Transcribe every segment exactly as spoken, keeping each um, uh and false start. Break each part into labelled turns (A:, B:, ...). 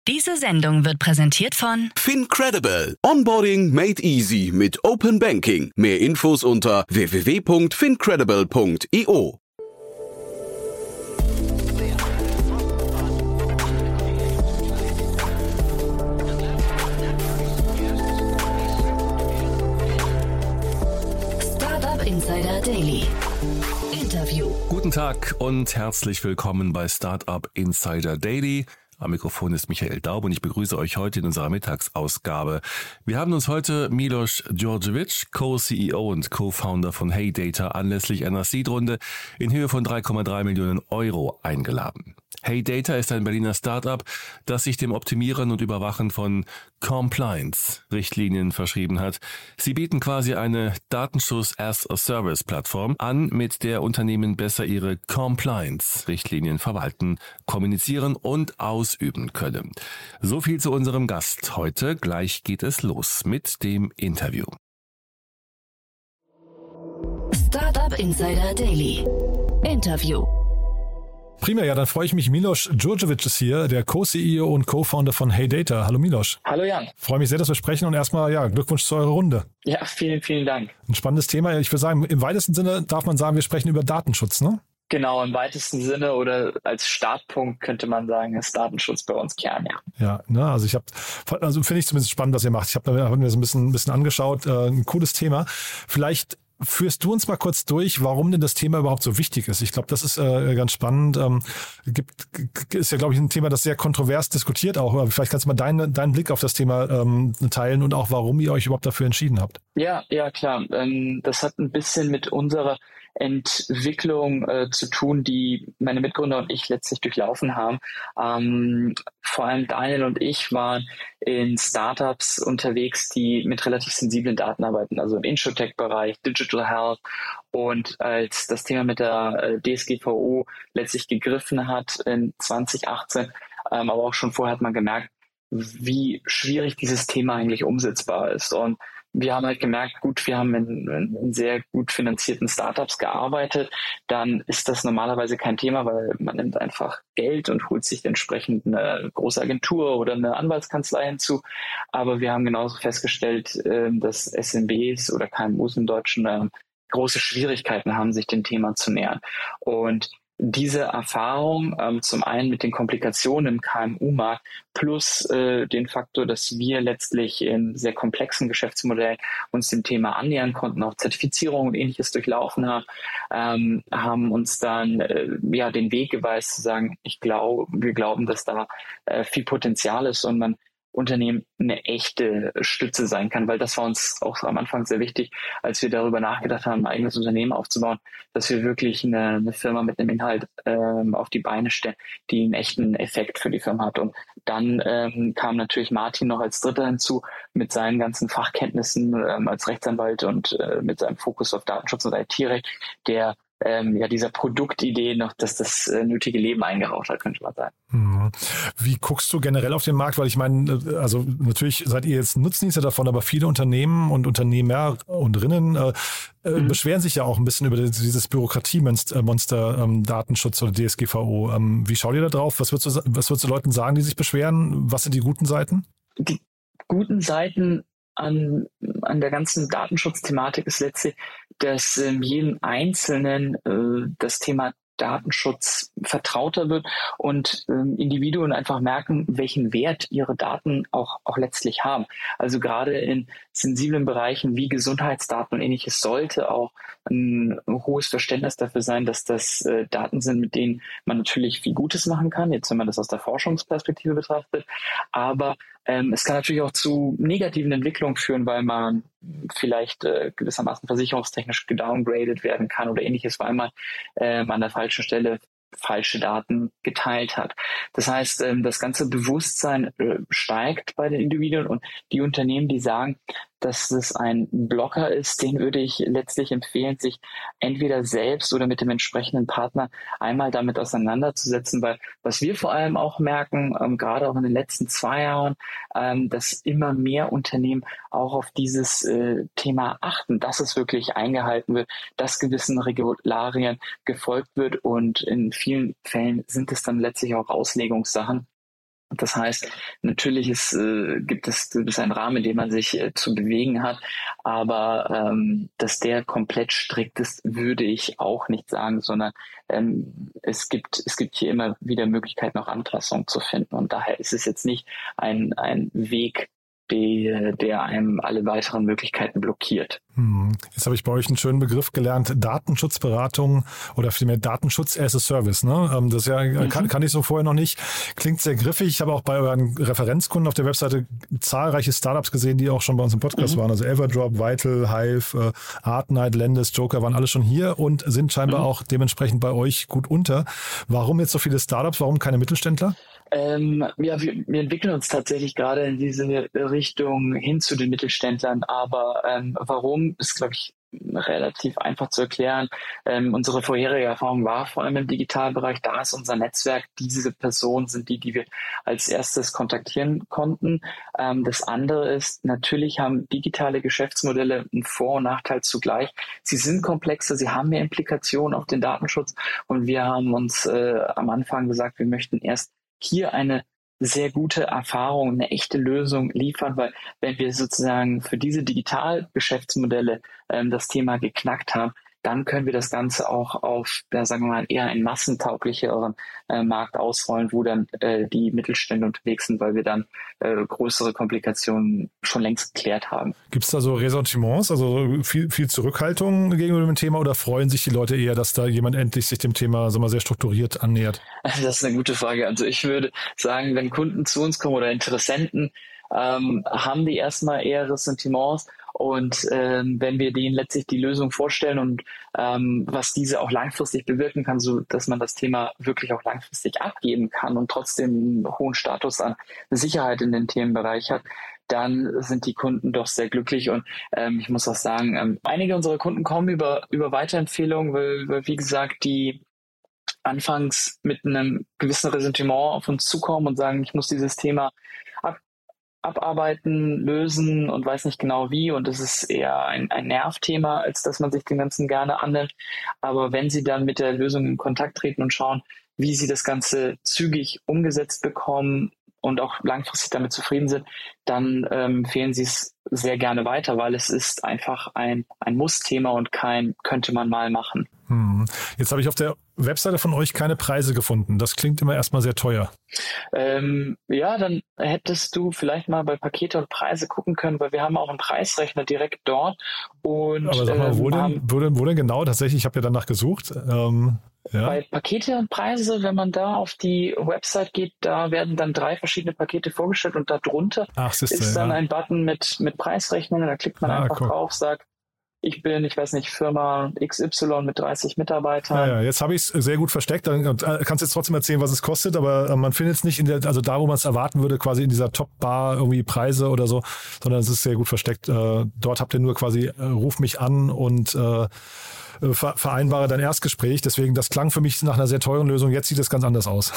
A: Diese Sendung wird präsentiert von
B: FinCredible. Onboarding made easy mit Open Banking. Mehr Infos unter w w w punkt fincredible punkt i o.
A: Startup Insider Daily. Interview.
C: Guten Tag und herzlich willkommen bei Startup Insider Daily. Am Mikrofon ist Michael Daub und ich begrüße euch heute in unserer Mittagsausgabe. Wir haben uns heute Milos Djordjevic, Co-C E O und Co-Founder von HeyData, anlässlich einer Seed-Runde in Höhe von drei Komma drei Millionen Euro eingeladen. HeyData ist ein Berliner Startup, das sich dem Optimieren und Überwachen von Compliance-Richtlinien verschrieben hat. Sie bieten quasi eine Datenschutz-as-a-Service-Plattform an, mit der Unternehmen besser ihre Compliance-Richtlinien verwalten, kommunizieren und ausüben können. So viel zu unserem Gast heute. Gleich geht es los mit dem Interview.
A: Startup Insider Daily. Interview.
D: Prima, ja, dann freue ich mich. Milos Djordjevic ist hier, der Co-C E O und Co-Founder von HeyData. Hallo Milos.
E: Hallo Jan.
D: Freue mich sehr, dass wir sprechen und erstmal ja, Glückwunsch zu eurer Runde.
E: Ja, vielen, vielen Dank.
D: Ein spannendes Thema. Ich würde sagen, im weitesten Sinne darf man sagen, wir sprechen über Datenschutz, ne?
E: Genau, im weitesten Sinne oder als Startpunkt könnte man sagen, ist Datenschutz bei uns Kern, ja.
D: Ja, ne, also ich habe, also finde ich zumindest spannend, was ihr macht. Ich habe hab mir das ein bisschen, ein bisschen angeschaut. Äh, ein cooles Thema. Vielleicht führst du uns mal kurz durch, warum denn das Thema überhaupt so wichtig ist? Ich glaube, das ist äh, ganz spannend. Ähm, gibt, ist ja, glaube ich, ein Thema, das sehr kontrovers diskutiert auch. Aber vielleicht kannst du mal deinen deinen Blick auf das Thema ähm, teilen und auch, warum ihr euch überhaupt dafür entschieden habt.
E: Ja, ja, klar. Ähm, das hat ein bisschen mit unserer Entwicklung äh, zu tun, die meine Mitgründer und ich letztlich durchlaufen haben. Ähm, vor allem Daniel und ich waren in Startups unterwegs, die mit relativ sensiblen Daten arbeiten, also im Insurtech-Bereich, Digital Health. Und als das Thema mit der äh, D S G V O letztlich gegriffen hat in zwanzig achtzehn, ähm, aber auch schon vorher hat man gemerkt, wie schwierig dieses Thema eigentlich umsetzbar ist. Und wir haben halt gemerkt, gut, wir haben in, in sehr gut finanzierten Startups gearbeitet, dann ist das normalerweise kein Thema, weil man nimmt einfach Geld und holt sich entsprechend eine große Agentur oder eine Anwaltskanzlei hinzu. Aber wir haben genauso festgestellt, dass S M Bs oder K M Us im Deutschen große Schwierigkeiten haben, sich dem Thema zu nähern. Und diese Erfahrung, ähm, zum einen mit den Komplikationen im K M U-Markt plus äh, den Faktor, dass wir letztlich in sehr komplexen Geschäftsmodellen uns dem Thema annähern konnten, auch Zertifizierung und Ähnliches durchlaufen haben, ähm, haben uns dann äh, ja den Weg geweist zu sagen, ich glaube, wir glauben, dass da äh, viel Potenzial ist und man Unternehmen eine echte Stütze sein kann, weil das war uns auch am Anfang sehr wichtig, als wir darüber nachgedacht haben, ein eigenes Unternehmen aufzubauen, dass wir wirklich eine, eine Firma mit einem Inhalt ähm, auf die Beine stellen, die einen echten Effekt für die Firma hat. Und dann ähm, kam natürlich Martin noch als Dritter hinzu mit seinen ganzen Fachkenntnissen ähm, als Rechtsanwalt und äh, mit seinem Fokus auf Datenschutz und I T-Recht, der Ähm, ja, dieser Produktidee noch, dass das äh, nötige Leben eingehaucht hat, könnte man sagen.
D: Wie guckst du generell auf den Markt? Weil ich meine, also natürlich seid ihr jetzt Nutznießer davon, aber viele Unternehmen und Unternehmer und Rinnen äh, mhm. beschweren sich ja auch ein bisschen über dieses Bürokratiemonster ähm, Datenschutz oder D S G V O. Ähm, wie schaut ihr da drauf? Was würdest du, was würdest du Leuten sagen, die sich beschweren? Was sind die guten Seiten?
E: Die guten Seiten an, an der ganzen Datenschutzthematik ist letztlich, dass ähm, jedem Einzelnen äh, das Thema Datenschutz vertrauter wird und ähm, Individuen einfach merken, welchen Wert ihre Daten auch, auch letztlich haben. Also gerade in sensiblen Bereichen wie Gesundheitsdaten und Ähnliches sollte auch ein hohes Verständnis dafür sein, dass das äh, Daten sind, mit denen man natürlich viel Gutes machen kann, jetzt wenn man das aus der Forschungsperspektive betrachtet, aber ähm, es kann natürlich auch zu negativen Entwicklungen führen, weil man vielleicht äh, gewissermaßen versicherungstechnisch gedowngradet werden kann oder Ähnliches, weil man äh, an der falschen Stelle falsche Daten geteilt hat. Das heißt, das ganze Bewusstsein steigt bei den Individuen und die Unternehmen, die sagen, dass es ein Blocker ist, den würde ich letztlich empfehlen, sich entweder selbst oder mit dem entsprechenden Partner einmal damit auseinanderzusetzen, weil was wir vor allem auch merken, ähm, gerade auch in den letzten zwei Jahren, ähm, dass immer mehr Unternehmen auch auf dieses äh, Thema achten, dass es wirklich eingehalten wird, dass gewissen Regularien gefolgt wird und in vielen Fällen sind es dann letztlich auch Auslegungssachen. Das heißt, natürlich ist, äh, gibt es, gibt es einen Rahmen, in dem man sich äh, zu bewegen hat, aber ähm, dass der komplett strikt ist, würde ich auch nicht sagen, sondern ähm, es gibt es gibt hier immer wieder Möglichkeiten, auch Anpassungen zu finden, und daher ist es jetzt nicht ein ein Weg, die, der einem alle weiteren Möglichkeiten blockiert.
D: Hm. Jetzt habe ich bei euch einen schönen Begriff gelernt, Datenschutzberatung oder vielmehr Datenschutz as a Service. Ne? Das ist ja, mhm. kann, kann ich so vorher noch nicht. Klingt sehr griffig. Ich habe auch bei euren Referenzkunden auf der Webseite zahlreiche Startups gesehen, die auch schon bei uns im Podcast mhm. waren. Also Everdrop, Vital, Hive, Artnight, Lendis, Joker waren alle schon hier und sind scheinbar mhm. auch dementsprechend bei euch gut unter. Warum jetzt so viele Startups? Warum keine Mittelständler?
E: Ähm, ja, wir, wir entwickeln uns tatsächlich gerade in diese Richtung hin zu den Mittelständlern, aber ähm, warum, ist, glaube ich, relativ einfach zu erklären. Ähm, unsere vorherige Erfahrung war vor allem im Digitalbereich, da ist unser Netzwerk, diese Personen sind die, die wir als erstes kontaktieren konnten. Ähm, das andere ist, natürlich haben digitale Geschäftsmodelle einen Vor- und Nachteil zugleich. Sie sind komplexer, sie haben mehr Implikationen auf den Datenschutz, und wir haben uns äh, am Anfang gesagt, wir möchten erst hier eine sehr gute Erfahrung, eine echte Lösung liefern, weil wenn wir sozusagen für diese Digitalgeschäftsmodelle ähm, das Thema geknackt haben, dann können wir das Ganze auch auf, ja, sagen wir mal, eher einen massentauglicheren äh, Markt ausrollen, wo dann äh, die Mittelstände unterwegs sind, weil wir dann äh, größere Komplikationen schon längst geklärt haben.
D: Gibt es da so Ressentiments, also viel, viel Zurückhaltung gegenüber dem Thema, oder freuen sich die Leute eher, dass da jemand endlich sich dem Thema, sagen wir mal, sehr strukturiert annähert?
E: Das ist eine gute Frage. Also ich würde sagen, wenn Kunden zu uns kommen oder Interessenten, ähm, haben die erstmal eher Ressentiments. Und ähm, wenn wir denen letztlich die Lösung vorstellen und ähm, was diese auch langfristig bewirken kann, so dass man das Thema wirklich auch langfristig abgeben kann und trotzdem einen hohen Status an Sicherheit in den Themenbereich hat, dann sind die Kunden doch sehr glücklich. Und ähm, ich muss auch sagen, ähm, einige unserer Kunden kommen über über Weiterempfehlungen, weil, weil wie gesagt, die anfangs mit einem gewissen Ressentiment auf uns zukommen und sagen, ich muss dieses Thema ab abarbeiten, lösen und weiß nicht genau wie, und das ist eher ein, ein Nervthema, als dass man sich dem Ganzen gerne annimmt. Aber wenn Sie dann mit der Lösung in Kontakt treten und schauen, wie Sie das Ganze zügig umgesetzt bekommen und auch langfristig damit zufrieden sind, dann ähm, empfehlen Sie es sehr gerne weiter, weil es ist einfach ein, ein Muss-Thema und kein könnte man mal machen.
D: Hm. Jetzt habe ich auf der Webseite von euch keine Preise gefunden. Das klingt immer erstmal sehr teuer.
E: Ähm, ja, dann hättest du vielleicht mal bei Pakete und Preise gucken können, weil wir haben auch einen Preisrechner direkt dort. Und,
D: aber sag mal, wo,
E: ähm,
D: denn, wo, denn, wo denn genau? Tatsächlich, ich habe ja danach gesucht. Ähm, ja.
E: Bei Pakete und Preise, wenn man da auf die Website geht, da werden dann drei verschiedene Pakete vorgestellt, und darunter
D: Ach, siehste,
E: ist dann
D: ja.
E: ein Button mit, mit Preisrechnung. Da klickt man ah, einfach cool. drauf, sagt, ich bin, ich weiß nicht, Firma X Y mit dreißig Mitarbeitern.
D: Ja, ja, jetzt habe ich es sehr gut versteckt. Dann kannst du jetzt trotzdem erzählen, was es kostet, aber man findet es nicht in der, also da, wo man es erwarten würde, quasi in dieser Top-Bar irgendwie Preise oder so, sondern es ist sehr gut versteckt. Dort habt ihr nur quasi, ruf mich an und äh, vereinbare dein Erstgespräch. Deswegen, das klang für mich nach einer sehr teuren Lösung. Jetzt sieht es ganz anders aus.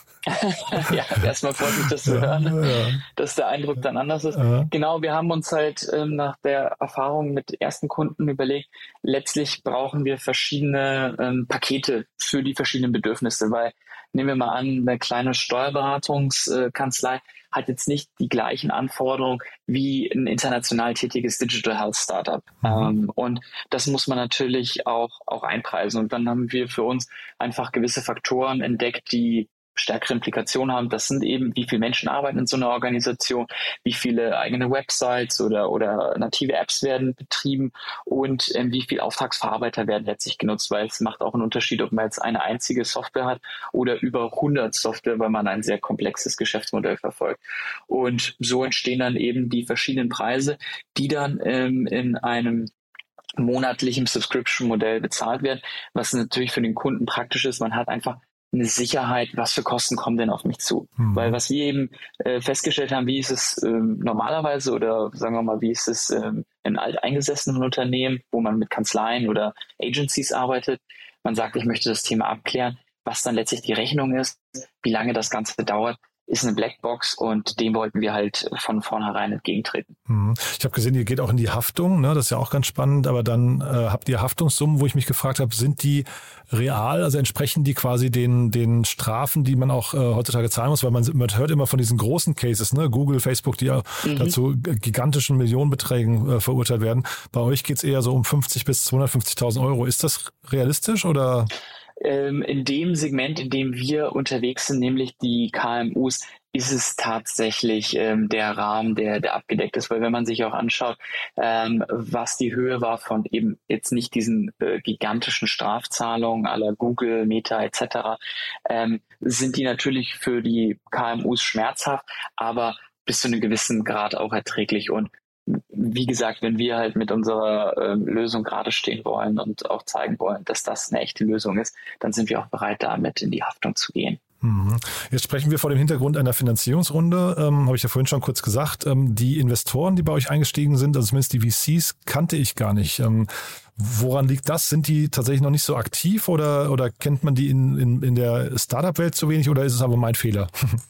E: Ja, erstmal freut mich, das zu hören, ja, ja. dass der Eindruck dann anders ist. Ja. Genau, wir haben uns halt ähm, nach der Erfahrung mit ersten Kunden überlegt, letztlich brauchen wir verschiedene ähm, Pakete für die verschiedenen Bedürfnisse, weil, nehmen wir mal an, eine kleine Steuerberatungskanzlei hat jetzt nicht die gleichen Anforderungen wie ein international tätiges Digital Health Startup. Mhm. Ähm, und das muss man natürlich auch, auch einpreisen. Und dann haben wir für uns einfach gewisse Faktoren entdeckt, die stärkere Implikationen haben. Das sind eben, wie viele Menschen arbeiten in so einer Organisation, wie viele eigene Websites oder, oder native Apps werden betrieben und ähm, wie viele Auftragsverarbeiter werden letztlich genutzt, weil es macht auch einen Unterschied, ob man jetzt eine einzige Software hat oder über hundert Software, weil man ein sehr komplexes Geschäftsmodell verfolgt. Und so entstehen dann eben die verschiedenen Preise, die dann ähm, in einem monatlichen Subscription-Modell bezahlt werden, was natürlich für den Kunden praktisch ist. Man hat einfach eine Sicherheit, was für Kosten kommen denn auf mich zu. Mhm. Weil was wir eben äh, festgestellt haben, wie ist es ähm, normalerweise oder sagen wir mal, wie ist es ähm, in alteingesessenen Unternehmen, wo man mit Kanzleien oder Agencies arbeitet. Man sagt, ich möchte das Thema abklären, was dann letztlich die Rechnung ist, wie lange das Ganze dauert, ist eine Blackbox und dem wollten wir halt von vornherein entgegentreten.
D: Ich habe gesehen, ihr geht auch in die Haftung, ne? Das ist ja auch ganz spannend, aber dann äh, habt ihr Haftungssummen, wo ich mich gefragt habe, sind die real, also entsprechen die quasi den den Strafen, die man auch äh, heutzutage zahlen muss, weil man, man hört immer von diesen großen Cases, ne? Google, Facebook, die ja mhm. dazu gigantischen Millionenbeträgen äh, verurteilt werden. Bei euch geht's eher so um fünfzig bis zweihundertfünfzigtausend Euro. Ist das realistisch oder?
E: Ähm, in dem Segment, in dem wir unterwegs sind, nämlich die K M Us, ist es tatsächlich ähm, der Rahmen, der, der abgedeckt ist. Weil wenn man sich auch anschaut, ähm, was die Höhe war von eben jetzt nicht diesen äh, gigantischen Strafzahlungen à la Google, Meta et cetera, ähm, sind die natürlich für die K M Us schmerzhaft, aber bis zu einem gewissen Grad auch erträglich. Und wie gesagt, wenn wir halt mit unserer äh, Lösung gerade stehen wollen und auch zeigen wollen, dass das eine echte Lösung ist, dann sind wir auch bereit, damit in die Haftung zu gehen.
D: Jetzt sprechen wir vor dem Hintergrund einer Finanzierungsrunde, ähm, habe ich ja vorhin schon kurz gesagt. Ähm, die Investoren, die bei euch eingestiegen sind, also zumindest die V Cs, kannte ich gar nicht. Ähm, woran liegt das? Sind die tatsächlich noch nicht so aktiv oder, oder kennt man die in, in, in der Startup-Welt zu wenig oder ist es aber mein Fehler?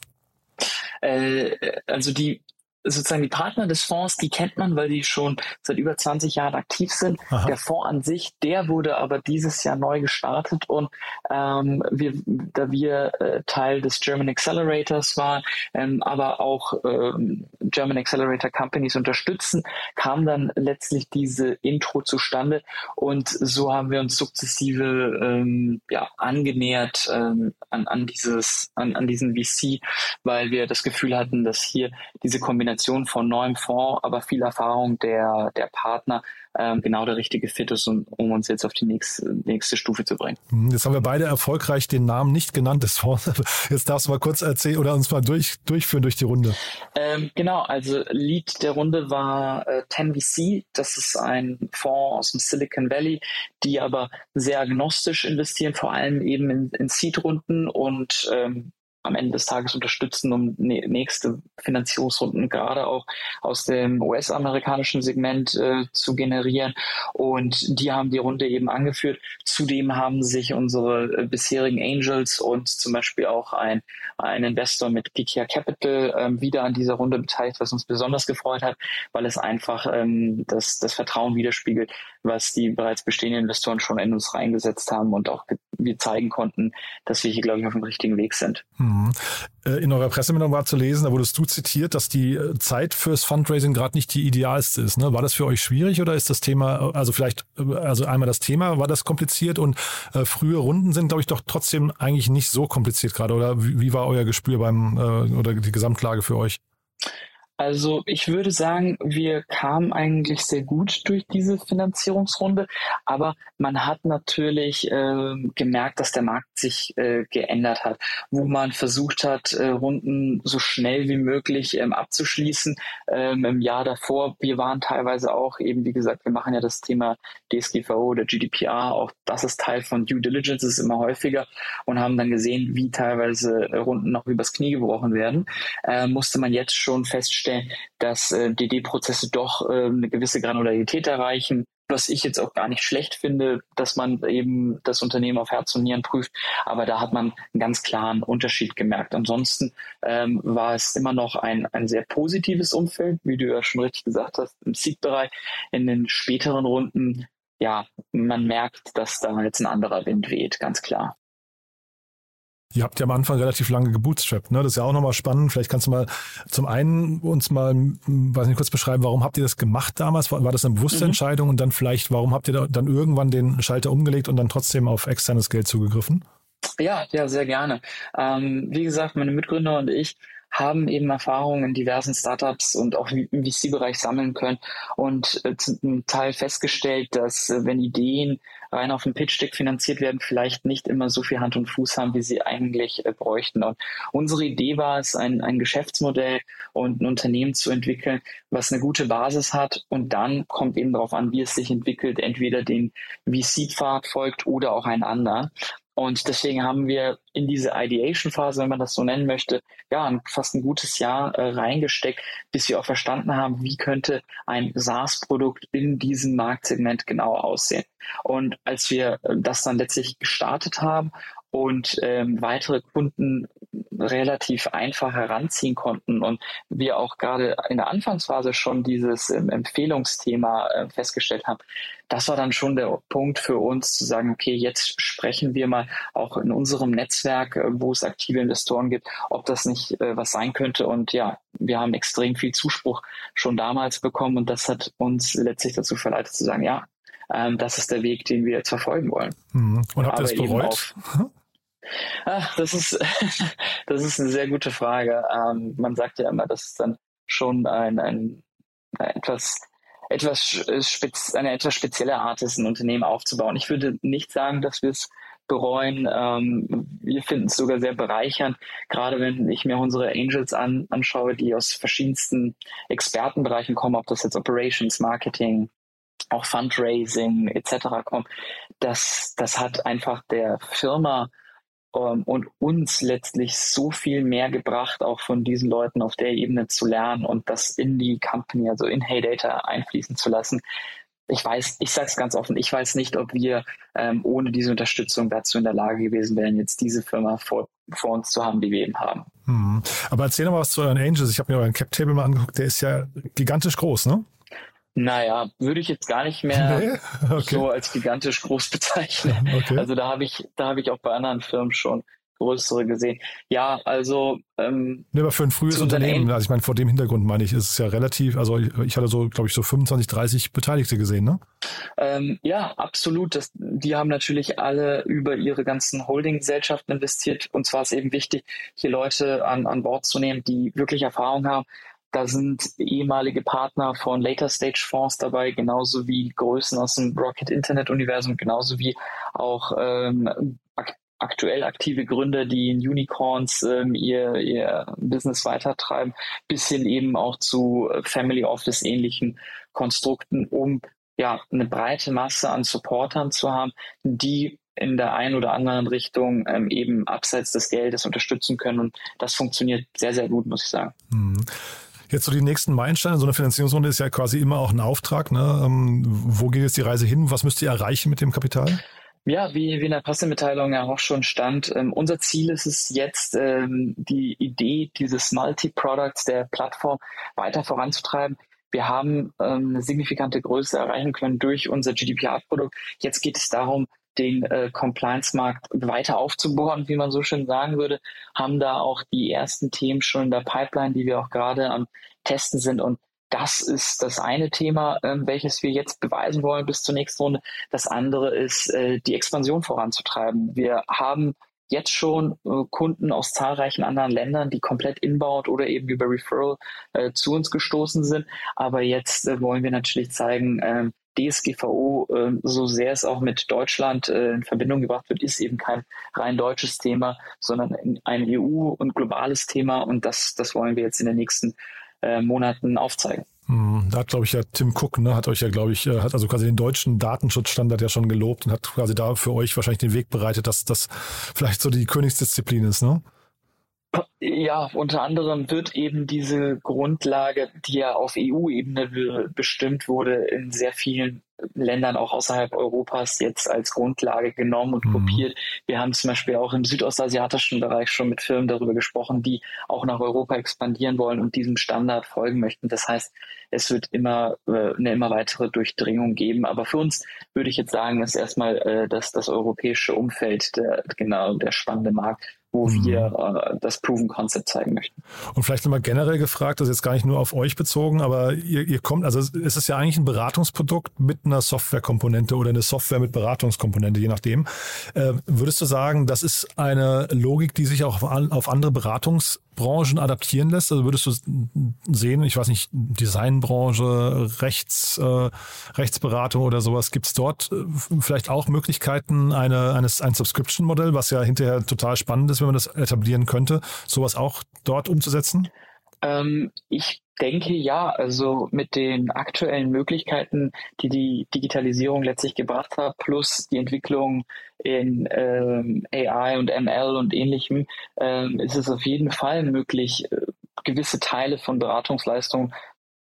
E: äh, also die sozusagen die Partner des Fonds, die kennt man, weil die schon seit über zwanzig Jahren aktiv sind. Aha. Der Fonds an sich, der wurde aber dieses Jahr neu gestartet und ähm, wir, da wir äh, Teil des German Accelerators waren, ähm, aber auch ähm, German Accelerator Companies unterstützen, kam dann letztlich diese Intro zustande und so haben wir uns sukzessive ähm, ja, angenähert ähm, an, an dieses, an, an diesen V C, weil wir das Gefühl hatten, dass hier diese Kombination von neuem Fonds, aber viel Erfahrung der, der Partner ähm, genau der richtige Fit ist, um, um uns jetzt auf die nächste, nächste Stufe zu bringen.
D: Jetzt haben wir beide erfolgreich den Namen nicht genannt des Fonds. Jetzt darfst du mal kurz erzählen oder uns mal durch, durchführen durch die Runde.
E: Ähm, genau, also Lead der Runde war äh, ten V C. Das ist ein Fonds aus dem Silicon Valley, die aber sehr agnostisch investieren, vor allem eben in, in Seed-Runden und ähm, am Ende des Tages unterstützen, um nächste Finanzierungsrunden gerade auch aus dem U S-amerikanischen Segment äh, zu generieren. Und die haben die Runde eben angeführt. Zudem haben sich unsere äh, bisherigen Angels und zum Beispiel auch ein, ein Investor mit Gikia Capital ähm, wieder an dieser Runde beteiligt, was uns besonders gefreut hat, weil es einfach ähm, das, das Vertrauen widerspiegelt, was die bereits bestehenden Investoren schon in uns reingesetzt haben und auch wir zeigen konnten, dass wir hier, glaube ich, auf dem richtigen Weg sind.
D: In eurer Pressemeldung war zu lesen, da wurdest du zitiert, dass die Zeit fürs Fundraising gerade nicht die idealste ist. Ne? War das für euch schwierig oder ist das Thema, also vielleicht, also einmal das Thema, war das kompliziert und äh, frühe Runden sind, glaube ich, doch trotzdem eigentlich nicht so kompliziert gerade oder wie, wie war euer Gespür beim äh, oder die Gesamtlage für euch?
E: Also ich würde sagen, wir kamen eigentlich sehr gut durch diese Finanzierungsrunde, aber man hat natürlich äh, gemerkt, dass der Markt sich äh, geändert hat, wo man versucht hat, äh, Runden so schnell wie möglich ähm, abzuschließen. Ähm, im Jahr davor, wir waren teilweise auch eben, wie gesagt, wir machen ja das Thema D S G V O oder G D P R, auch das ist Teil von Due Diligence, ist immer häufiger und haben dann gesehen, wie teilweise äh, Runden noch übers Knie gebrochen werden. Äh, musste man jetzt schon feststellen, dass äh, D D-Prozesse doch äh, eine gewisse Granularität erreichen, was ich jetzt auch gar nicht schlecht finde, dass man eben das Unternehmen auf Herz und Nieren prüft, aber da hat man einen ganz klaren Unterschied gemerkt. Ansonsten ähm, war es immer noch ein, ein sehr positives Umfeld, wie du ja schon richtig gesagt hast, im Seed-Bereich. In den späteren Runden, ja, man merkt, dass da jetzt ein anderer Wind weht, ganz klar.
D: Ihr habt ja am Anfang relativ lange gebootstrapped, ne? Das ist ja auch nochmal spannend. Vielleicht kannst du mal zum einen uns mal, weiß nicht, kurz beschreiben, warum habt ihr das gemacht damals? War, war das eine bewusste mhm. Entscheidung? Und dann vielleicht, warum habt ihr da dann irgendwann den Schalter umgelegt und dann trotzdem auf externes Geld zugegriffen?
E: Ja, ja, sehr gerne. Ähm, wie gesagt, meine Mitgründer und ich haben eben Erfahrungen in diversen Startups und auch im V C-Bereich sammeln können und äh, zum Teil festgestellt, dass äh, wenn Ideen rein auf dem Pitch-Deck finanziert werden, vielleicht nicht immer so viel Hand und Fuß haben, wie sie eigentlich äh, bräuchten. Und unsere Idee war es, ein, ein Geschäftsmodell und ein Unternehmen zu entwickeln, was eine gute Basis hat und dann kommt eben darauf an, wie es sich entwickelt, entweder den V C-Pfad folgt oder auch einen anderen. Und deswegen haben wir in diese Ideation-Phase, wenn man das so nennen möchte, ja, fast ein gutes Jahr äh, reingesteckt, bis wir auch verstanden haben, wie könnte ein SaaS-Produkt in diesem Marktsegment genau aussehen. Und als wir äh, das dann letztlich gestartet haben und ähm, weitere Kunden relativ einfach heranziehen konnten und wir auch gerade in der Anfangsphase schon dieses ähm, Empfehlungsthema äh, festgestellt haben, das war dann schon der Punkt für uns zu sagen, okay, jetzt sprechen wir mal auch in unserem Netzwerk, äh, wo es aktive Investoren gibt, ob das nicht äh, was sein könnte. Und ja, wir haben extrem viel Zuspruch schon damals bekommen und das hat uns letztlich dazu verleitet zu sagen, ja, ähm, das ist der Weg, den wir jetzt verfolgen wollen.
D: Mhm. Und habt ihr das bereut?
E: Ach, das ist, das ist eine sehr gute Frage. Ähm, man sagt ja immer, dass es dann schon ein, ein, ein etwas, etwas spez, eine etwas spezielle Art ist, ein Unternehmen aufzubauen. Ich würde nicht sagen, dass wir es bereuen. Ähm, wir finden es sogar sehr bereichernd, gerade wenn ich mir unsere Angels an, anschaue, die aus verschiedensten Expertenbereichen kommen, ob das jetzt Operations, Marketing, auch Fundraising et cetera kommt. Das, das hat einfach der Firma Um, und uns letztlich so viel mehr gebracht, auch von diesen Leuten auf der Ebene zu lernen und das in die Company, also in Hey Data einfließen zu lassen. Ich weiß, ich sage es ganz offen, ich weiß nicht, ob wir ähm, ohne diese Unterstützung dazu in der Lage gewesen wären, jetzt diese Firma vor, vor uns zu haben, die wir eben haben.
D: Hm. Aber erzähl doch mal was zu euren Angels. Ich habe mir euren Cap-Table mal angeguckt, der ist ja gigantisch groß, ne?
E: Naja, würde ich jetzt gar nicht mehr
D: nee? Okay.
E: so als gigantisch groß bezeichnen.
D: Okay.
E: Also da habe ich, da habe ich auch bei anderen Firmen schon größere gesehen. Ja, also ähm,
D: nee, aber für ein frühes Unternehmen, also ich meine, vor dem Hintergrund meine ich, ist es ja relativ, also ich, ich hatte so, glaube ich, so fünfundzwanzig, dreißig Beteiligte gesehen, ne?
E: Ähm, ja, absolut. Das, die haben natürlich alle über ihre ganzen Holding-Gesellschaften investiert. Und zwar ist eben wichtig, hier Leute an, an Bord zu nehmen, die wirklich Erfahrung haben. Da sind ehemalige Partner von Later-Stage-Fonds dabei, genauso wie Größen aus dem Rocket-Internet-Universum, genauso wie auch ähm, ak- aktuell aktive Gründer, die in Unicorns ähm, ihr, ihr Business weitertreiben, bis hin eben auch zu Family-Office-ähnlichen Konstrukten, um ja eine breite Masse an Supportern zu haben, die in der einen oder anderen Richtung ähm, eben abseits des Geldes unterstützen können. Und das funktioniert sehr, sehr gut, muss ich sagen.
D: Mhm. Jetzt so die nächsten Meilensteine, so eine Finanzierungsrunde ist ja quasi immer auch ein Auftrag. Ne? Ähm, wo geht jetzt die Reise hin? Was müsst ihr erreichen mit dem Kapital?
E: Ja, wie, wie in der Pressemitteilung ja auch schon stand, ähm, unser Ziel ist es jetzt, ähm, die Idee dieses Multi-Products der Plattform weiter voranzutreiben. Wir haben ähm, eine signifikante Größe erreichen können durch unser G D P R-Produkt. Jetzt geht es darum, den äh, Compliance-Markt weiter aufzubohren, wie man so schön sagen würde, haben da auch die ersten Themen schon in der Pipeline, die wir auch gerade am Testen sind. Und das ist das eine Thema, äh, welches wir jetzt beweisen wollen bis zur nächsten Runde. Das andere ist, äh, die Expansion voranzutreiben. Wir haben jetzt schon äh, Kunden aus zahlreichen anderen Ländern, die komplett inbound oder eben über Referral äh, zu uns gestoßen sind. Aber jetzt äh, wollen wir natürlich zeigen, äh, D S G V O, äh, so sehr es auch mit Deutschland äh, in Verbindung gebracht wird, ist eben kein rein deutsches Thema, sondern ein E U- und globales Thema. Und das, das wollen wir jetzt in den nächsten äh, Monaten aufzeigen.
D: Da hat, glaube ich, ja Tim Cook, ne, hat euch ja, glaube ich, hat also quasi den deutschen Datenschutzstandard ja schon gelobt und hat quasi da für euch wahrscheinlich den Weg bereitet, dass das vielleicht so die Königsdisziplin ist, ne?
E: Ja, unter anderem wird eben diese Grundlage, die ja auf E U-Ebene be- bestimmt wurde, in sehr vielen Ländern auch außerhalb Europas jetzt als Grundlage genommen und mhm. kopiert. Wir haben zum Beispiel auch im südostasiatischen Bereich schon mit Firmen darüber gesprochen, die auch nach Europa expandieren wollen und diesem Standard folgen möchten. Das heißt, es wird immer äh, eine immer weitere Durchdringung geben. Aber für uns würde ich jetzt sagen, ist erstmal äh, das, das europäische Umfeld der, genau der spannende Markt, wo mhm. wir äh, das Proven Concept zeigen möchten.
D: Und vielleicht nochmal generell gefragt, das ist jetzt gar nicht nur auf euch bezogen, aber ihr, ihr kommt, also es ist ja eigentlich ein Beratungsprodukt mit einer Softwarekomponente oder eine Software mit Beratungskomponente, je nachdem. Äh, würdest du sagen, das ist eine Logik, die sich auch auf, auf andere Beratungsbranchen adaptieren lässt? Also würdest du sehen, ich weiß nicht, Designbranche, Rechts, äh, Rechtsberatung oder sowas, gibt es dort äh, vielleicht auch Möglichkeiten, eine, eines, ein Subscription-Modell, was ja hinterher total spannend ist, wenn man das etablieren könnte, sowas auch dort umzusetzen?
E: Ähm, ich denke ja, also mit den aktuellen Möglichkeiten, die die Digitalisierung letztlich gebracht hat, plus die Entwicklung in ähm, A I und M L und ähnlichem, ähm, ist es auf jeden Fall möglich, äh, gewisse Teile von Beratungsleistungen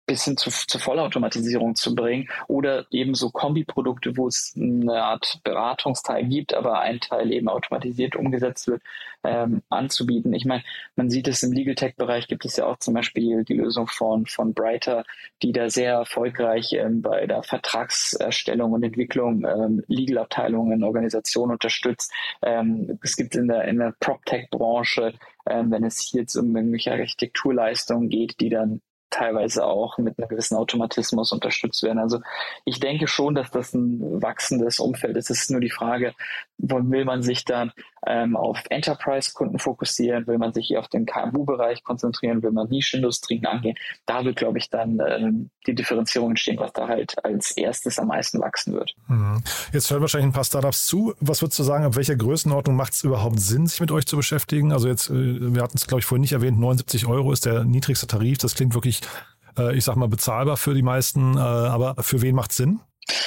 E: bis hin zu, zur Vollautomatisierung zu bringen oder eben so Kombiprodukte, wo es eine Art Beratungsteil gibt, aber ein Teil eben automatisiert umgesetzt wird, ähm, anzubieten. Ich meine, man sieht es im Legal Tech-Bereich, gibt es ja auch zum Beispiel die Lösung von, von Brighter, die da sehr erfolgreich ähm, bei der Vertragserstellung und Entwicklung ähm, Legal-Abteilungen, Organisationen unterstützt. Ähm, es gibt in der, in der PropTech-Branche, ähm, wenn es hier jetzt um irgendwelche Architekturleistungen geht, die dann teilweise auch mit einem gewissen Automatismus unterstützt werden. Also ich denke schon, dass das ein wachsendes Umfeld ist. Es ist nur die Frage, will man sich dann ähm, auf Enterprise-Kunden fokussieren, will man sich hier auf den K M U-Bereich konzentrieren, will man Nischindustrien angehen. Da wird, glaube ich, dann ähm, die Differenzierung entstehen, was da halt als erstes am meisten wachsen wird.
D: Mhm. Jetzt hören wahrscheinlich ein paar Startups zu. Was würdest du sagen, ab welcher Größenordnung macht es überhaupt Sinn, sich mit euch zu beschäftigen? Also jetzt, wir hatten es, glaube ich, vorhin nicht erwähnt, neunundsiebzig Euro ist der niedrigste Tarif. Das klingt wirklich, ich sag mal, bezahlbar für die meisten. Aber für wen macht es Sinn?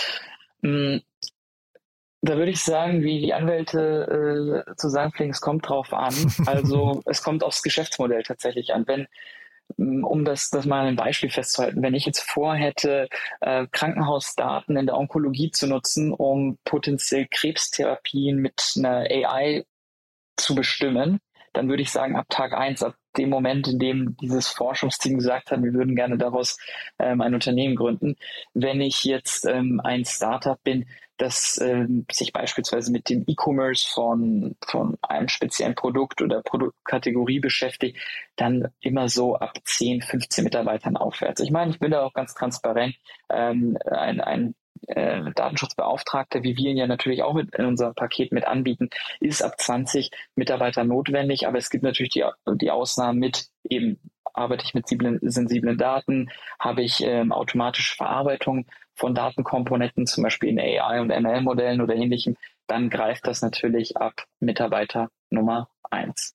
E: Da würde ich sagen, wie die Anwälte äh, zu sagen pflegen, es kommt drauf an. Also es kommt aufs Geschäftsmodell tatsächlich an. Wenn, um das, das mal ein Beispiel festzuhalten, wenn ich jetzt vorhätte, äh, Krankenhausdaten in der Onkologie zu nutzen, um potenziell Krebstherapien mit einer A I zu bestimmen, dann würde ich sagen, ab Tag eins, ab dem Moment, in dem dieses Forschungsteam gesagt hat, wir würden gerne daraus ähm, ein Unternehmen gründen. Wenn ich jetzt ähm, ein Startup bin, das ähm, sich beispielsweise mit dem E-Commerce von, von einem speziellen Produkt oder Produktkategorie beschäftigt, dann immer so ab zehn, fünfzehn Mitarbeitern aufwärts. Ich meine, ich bin da auch ganz transparent. Ähm, ein, ein äh, Datenschutzbeauftragter, wie wir ihn ja natürlich auch mit in unserem Paket mit anbieten, ist ab zwanzig Mitarbeitern notwendig, aber es gibt natürlich die, die Ausnahmen mit eben, arbeite ich mit sensiblen, sensiblen Daten, habe ich ähm, automatische Verarbeitung von Datenkomponenten, zum Beispiel in A I und M L-Modellen oder ähnlichem, dann greift das natürlich ab Mitarbeiter Nummer eins.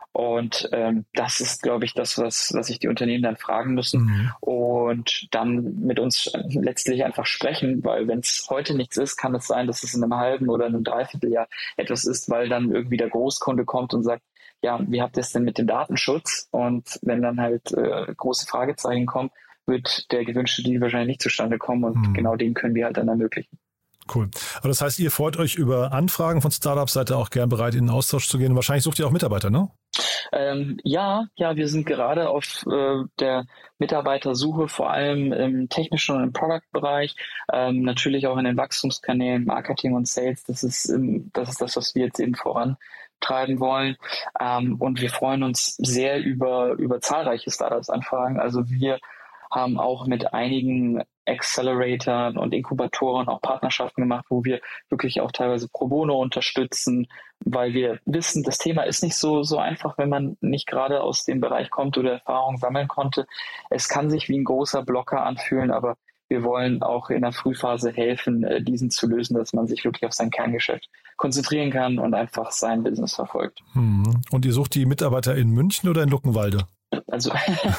E: Und ähm, das ist, glaube ich, das, was, was sich die Unternehmen dann fragen müssen mhm. und dann mit uns letztlich einfach sprechen, weil wenn es heute nichts ist, kann es sein, dass es in einem halben oder einem Dreivierteljahr etwas ist, weil dann irgendwie der Großkunde kommt und sagt, ja, wie habt ihr es denn mit dem Datenschutz? Und wenn dann halt äh, große Fragezeichen kommen, wird der gewünschte Deal wahrscheinlich nicht zustande kommen und mhm. genau den können wir halt dann ermöglichen.
D: Cool. Aber das heißt, ihr freut euch über Anfragen von Startups, seid ihr auch gern bereit, in den Austausch zu gehen. Wahrscheinlich sucht ihr auch Mitarbeiter, ne?
E: Ähm, ja, ja, wir sind gerade auf äh, der Mitarbeitersuche, vor allem im technischen und im Product-Bereich, ähm, natürlich auch in den Wachstumskanälen, Marketing und Sales. Das ist, ähm, das ist das, was wir jetzt eben vorantreiben wollen. Ähm, und wir freuen uns sehr über, über zahlreiche Startups-Anfragen. Also wir haben auch mit einigen Acceleratoren und Inkubatoren auch Partnerschaften gemacht, wo wir wirklich auch teilweise pro bono unterstützen, weil wir wissen, das Thema ist nicht so, so einfach, wenn man nicht gerade aus dem Bereich kommt oder Erfahrung sammeln konnte. Es kann sich wie ein großer Blocker anfühlen, aber wir wollen auch in der Frühphase helfen, diesen zu lösen, dass man sich wirklich auf sein Kerngeschäft konzentrieren kann und einfach sein Business verfolgt.
D: Und ihr sucht die Mitarbeiter in München oder in Luckenwalde?
E: Also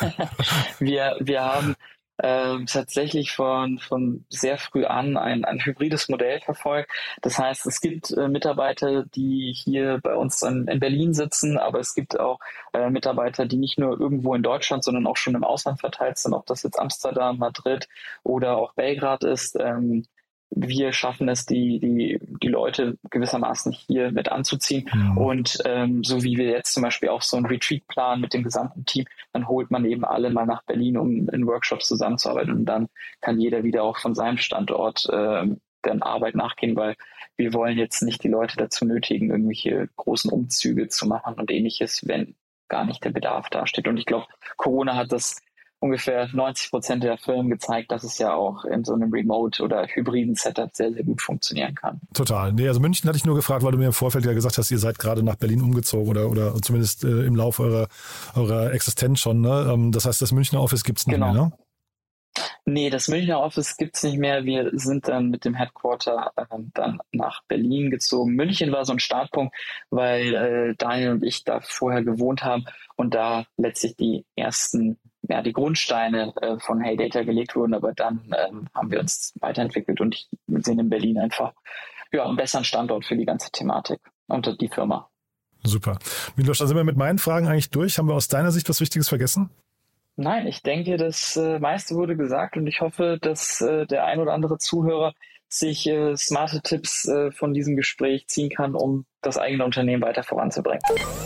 E: wir, wir haben äh, tatsächlich von, von sehr früh an ein, ein hybrides Modell verfolgt. Das heißt, es gibt äh, Mitarbeiter, die hier bei uns in, in Berlin sitzen, aber es gibt auch äh, Mitarbeiter, die nicht nur irgendwo in Deutschland, sondern auch schon im Ausland verteilt sind, ob das jetzt Amsterdam, Madrid oder auch Belgrad ist. Ähm, wir schaffen es, die, die, die Leute gewissermaßen hier mit anzuziehen. Mhm. Und ähm, so wie wir jetzt zum Beispiel auch so einen Retreat planen mit dem gesamten Team, dann holt man eben alle mal nach Berlin, um in Workshops zusammenzuarbeiten. Und dann kann jeder wieder auch von seinem Standort ähm, der Arbeit nachgehen, weil wir wollen jetzt nicht die Leute dazu nötigen, irgendwelche großen Umzüge zu machen und ähnliches, wenn gar nicht der Bedarf dasteht. Und ich glaube, Corona hat das ungefähr neunzig Prozent der Firmen gezeigt, dass es ja auch in so einem Remote- oder hybriden Setup sehr, sehr gut funktionieren kann.
D: Total. Nee, also München hatte ich nur gefragt, weil du mir im Vorfeld ja gesagt hast, ihr seid gerade nach Berlin umgezogen oder, oder zumindest äh, im Laufe eurer, eurer Existenz schon. Ne? Ähm, das heißt, das Münchner Office gibt es nicht
E: genau.
D: mehr, ne?
E: Nee, das Münchner Office gibt's nicht mehr. Wir sind dann mit dem Headquarter äh, dann nach Berlin gezogen. München war so ein Startpunkt, weil äh, Daniel und ich da vorher gewohnt haben und da letztlich die ersten, ja, die Grundsteine äh, von Hey Data gelegt wurden. Aber dann ähm, haben wir uns weiterentwickelt und wir sehen in Berlin einfach ja, einen besseren Standort für die ganze Thematik und die Firma.
D: Super. Miloš, dann sind wir mit meinen Fragen eigentlich durch. Haben wir aus deiner Sicht was Wichtiges vergessen?
E: Nein, ich denke, das äh, meiste wurde gesagt und ich hoffe, dass äh, der ein oder andere Zuhörer sich äh, smarte Tipps äh, von diesem Gespräch ziehen kann, um das eigene Unternehmen weiter voranzubringen.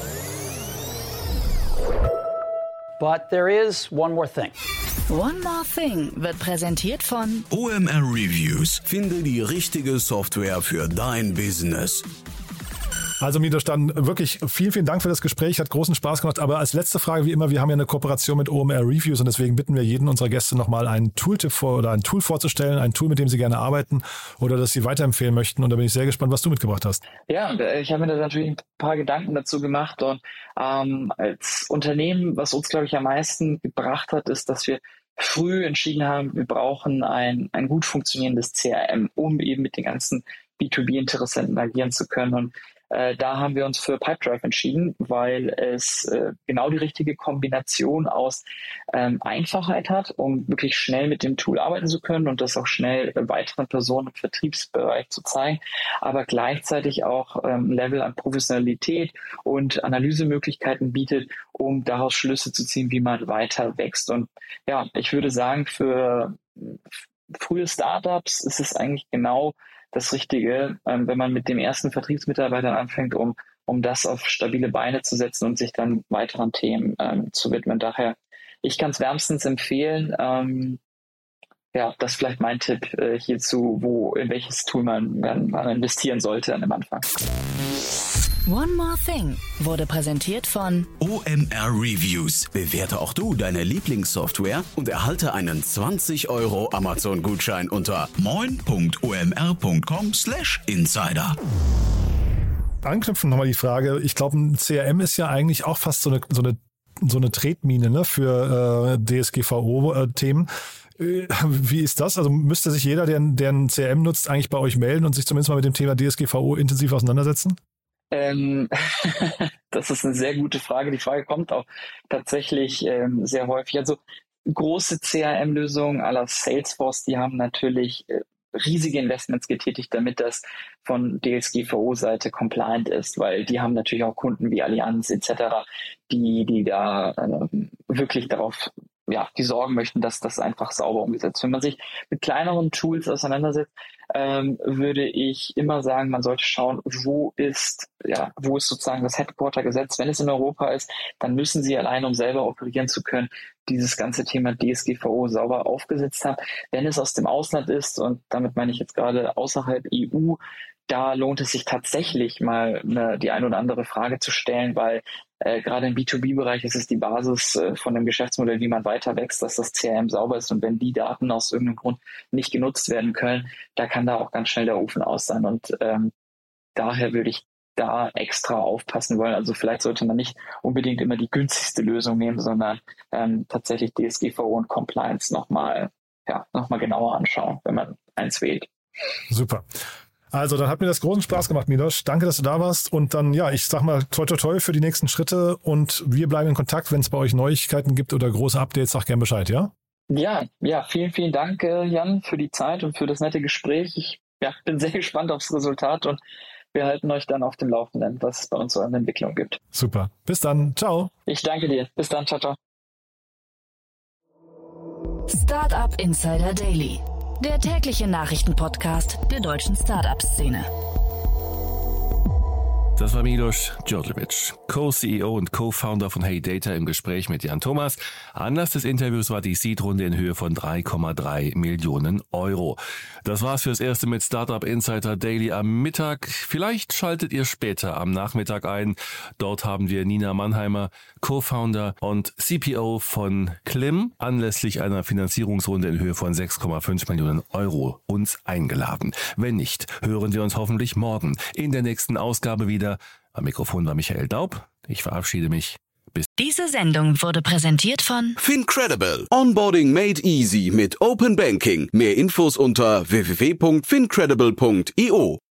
F: But there is one more thing.
A: One More Thing wird präsentiert von
B: O M R Reviews. Finde die richtige Software für dein Business.
D: Also Miloš, dann wirklich vielen, vielen Dank für das Gespräch, hat großen Spaß gemacht. Aber als letzte Frage, wie immer, wir haben ja eine Kooperation mit O M R Reviews und deswegen bitten wir jeden unserer Gäste nochmal einen Tooltip vor oder ein Tool vorzustellen, ein Tool, mit dem sie gerne arbeiten oder das sie weiterempfehlen möchten. Und da bin ich sehr gespannt, was du mitgebracht hast.
E: Ja, ich habe mir da natürlich ein paar Gedanken dazu gemacht und ähm, als Unternehmen, was uns, glaube ich, am meisten gebracht hat, ist, dass wir früh entschieden haben, wir brauchen ein, ein gut funktionierendes C R M, um eben mit den ganzen B zwei B-Interessenten agieren zu können. Und Äh, da haben wir uns für Pipedrive entschieden, weil es äh, genau die richtige Kombination aus ähm, Einfachheit hat, um wirklich schnell mit dem Tool arbeiten zu können und das auch schnell äh, weiteren Personen im Vertriebsbereich zu zeigen, aber gleichzeitig auch ähm, Level an Professionalität und Analysemöglichkeiten bietet, um daraus Schlüsse zu ziehen, wie man weiter wächst. Und ja, ich würde sagen, für frühe Startups ist es eigentlich genau das Richtige, ähm, wenn man mit dem ersten Vertriebsmitarbeiter anfängt, um, um das auf stabile Beine zu setzen und sich dann weiteren Themen ähm, zu widmen. Daher, ich kann es wärmstens empfehlen. Ähm, ja, das ist vielleicht mein Tipp äh, hierzu, wo in welches Tool man, man, man investieren sollte an dem Anfang.
A: One More Thing wurde präsentiert von
B: O M R Reviews. Bewerte auch du deine Lieblingssoftware und erhalte einen zwanzig Euro Amazon-Gutschein unter moin punkt o m r punkt com slash insider.
D: Anknüpfen nochmal die Frage, ich glaube, ein C R M ist ja eigentlich auch fast so eine, so eine, so eine Tretmine, ne, für äh, D S G V O-Themen. Äh, wie ist das? Also müsste sich jeder, der, der ein C R M nutzt, eigentlich bei euch melden und sich zumindest mal mit dem Thema D S G V O intensiv auseinandersetzen?
E: Ähm, das ist eine sehr gute Frage. Die Frage kommt auch tatsächlich ähm, sehr häufig. Also große C R M-Lösungen à la Salesforce, die haben natürlich äh, riesige Investments getätigt, damit das von D S G V O-Seite compliant ist, weil die haben natürlich auch Kunden wie Allianz et cetera, die, die da äh, wirklich darauf ja, die sorgen möchten, dass das einfach sauber umgesetzt wird. Wenn man sich mit kleineren Tools auseinandersetzt, ähm, würde ich immer sagen, man sollte schauen, wo ist, ja, wo ist sozusagen das Headquarter gesetzt. Wenn es in Europa ist, dann müssen sie allein, um selber operieren zu können, dieses ganze Thema D S G V O sauber aufgesetzt haben. Wenn es aus dem Ausland ist, und damit meine ich jetzt gerade außerhalb E U, da lohnt es sich tatsächlich mal eine, die ein oder andere Frage zu stellen, weil äh, gerade im B zwei B-Bereich ist es die Basis äh, von dem Geschäftsmodell, wie man weiter wächst, dass das C R M sauber ist. Und wenn die Daten aus irgendeinem Grund nicht genutzt werden können, da kann da auch ganz schnell der Ofen aus sein. Und ähm, daher würde ich da extra aufpassen wollen. Also vielleicht sollte man nicht unbedingt immer die günstigste Lösung nehmen, sondern ähm, tatsächlich D S G V O und Compliance nochmal ja, noch mal genauer anschauen, wenn man eins wählt.
D: Super. Also, dann hat mir das großen Spaß gemacht, Miloš. Danke, dass du da warst. Und dann, ja, ich sag mal, toi, toi, toi für die nächsten Schritte. Und wir bleiben in Kontakt. Wenn es bei euch Neuigkeiten gibt oder große Updates, sag gerne Bescheid, ja?
E: Ja, ja, vielen, vielen Dank, Jan, für die Zeit und für das nette Gespräch. Ich ja, bin sehr gespannt aufs Resultat und wir halten euch dann auf dem Laufenden, was es bei uns so an Entwicklung gibt.
D: Super. Bis dann. Ciao.
E: Ich danke dir. Bis dann. Ciao, ciao.
A: Startup Insider Daily, der tägliche Nachrichtenpodcast der deutschen Startup-Szene.
C: Das war Miloš Đurđević, Co-C E O und Co-Founder von Hey Data im Gespräch mit Jan Thomas. Anlass des Interviews war die Seed-Runde in Höhe von drei Komma drei Millionen Euro. Das war's fürs Erste mit Startup Insider Daily am Mittag. Vielleicht schaltet ihr später am Nachmittag ein. Dort haben wir Nina Mannheimer, Co-Founder und C P O von Klim, anlässlich einer Finanzierungsrunde in Höhe von sechs Komma fünf Millionen Euro uns eingeladen. Wenn nicht, hören wir uns hoffentlich morgen in der nächsten Ausgabe wieder. Am Mikrofon war Michael Daub. Ich verabschiede mich. Bis.
A: Diese Sendung wurde präsentiert von
B: FinCredible. Onboarding made easy mit Open Banking. Mehr Infos unter w w w punkt fincredible punkt i o.